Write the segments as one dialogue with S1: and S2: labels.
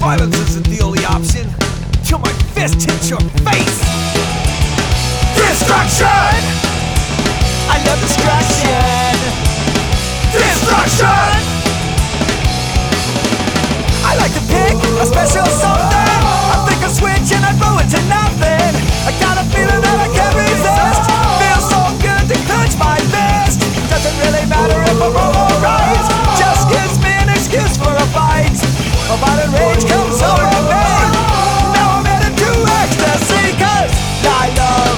S1: Violence isn't the only option, till my fist hits your face. Destruction! I love destruction. Destruction! I like to pick a special something. I think I'll switch and I blow it to nothing. I got a feeling that I can't resist. Feels so good to clench my fist. Doesn't really matter if I'm wrong or right, just gives me an excuse for a fight. A violent rage comes over me. Now I'm headed to ecstasy, 'cause I love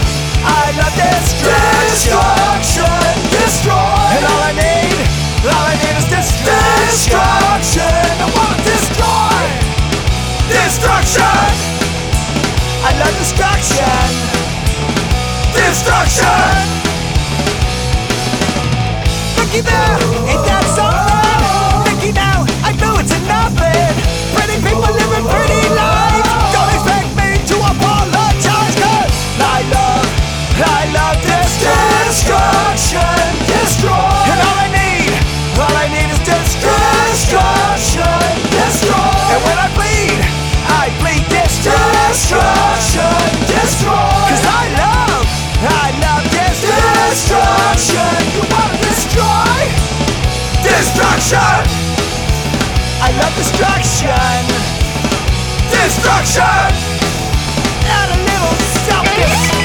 S1: destruction. Destroy. And all I need is destruction. I wanna destroy. Destruction. I love destruction. Destruction. Looky there, ain't that something? Looky now, I know it's nothing. Pretty people living pretty lives. Don't expect me to apologize, 'cause I love destruction. Destroy. And all I need is destruction. Destroy. And when I bleed destruction. Destroy. 'Cause I love destruction. You wanna destroy? Destruction. I love destruction. Destruction. Add a little something.